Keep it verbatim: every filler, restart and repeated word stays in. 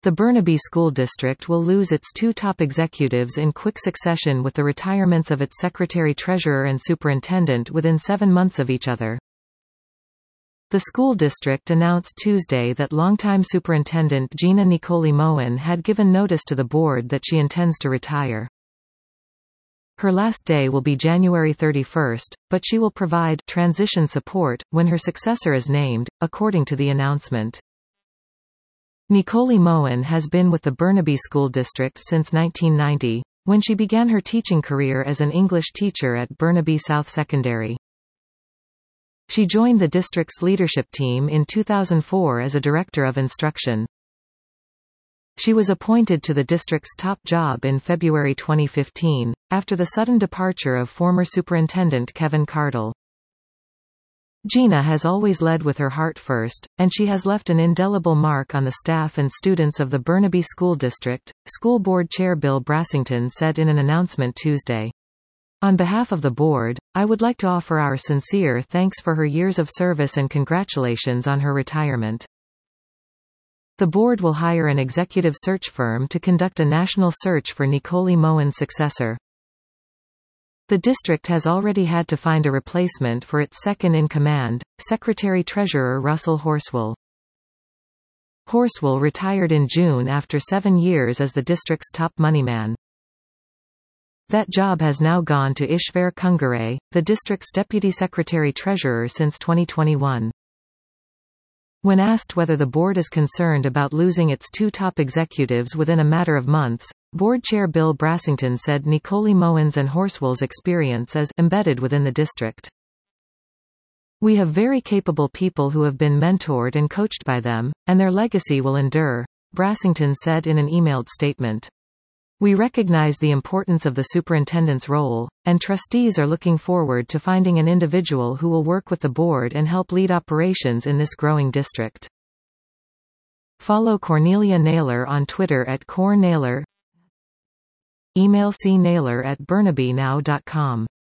The Burnaby School District will lose its two top executives in quick succession with the retirements of its secretary-treasurer and superintendent within seven months of each other. The school district announced Tuesday that longtime superintendent Gina Nicoli Moen had given notice to the board that she intends to retire. Her last day will be January thirty-first, but she will provide transition support when her successor is named, according to the announcement. Nicoli Moen has been with the Burnaby School District since nineteen ninety, when she began her teaching career as an English teacher at Burnaby South Secondary. She joined the district's leadership team in two thousand four as a director of instruction. She was appointed to the district's top job in February twenty fifteen, after the sudden departure of former superintendent Kevin Cardle. Gina has always led with her heart first, and she has left an indelible mark on the staff and students of the Burnaby School District, School Board Chair Bill Brassington said in an announcement Tuesday. On behalf of the board, I would like to offer our sincere thanks for her years of service and congratulations on her retirement. The board will hire an executive search firm to conduct a national search for Nicoli Moen's successor. The district has already had to find a replacement for its second-in-command, Secretary-Treasurer Russell Horswell. Horswell retired in June after seven years as the district's top moneyman. That job has now gone to Ishver Kungare, the district's Deputy Secretary-Treasurer since twenty twenty-one. When asked whether the board is concerned about losing its two top executives within a matter of months, Board Chair Bill Brassington said Nicoli Moen's and Horswell's experience is embedded within the district. We have very capable people who have been mentored and coached by them, and their legacy will endure, Brassington said in an emailed statement. We recognize the importance of the superintendent's role, and trustees are looking forward to finding an individual who will work with the board and help lead operations in this growing district. Follow Cornelia Naylor on Twitter at Cor Naylor. Email c naylor at burnaby now dot com.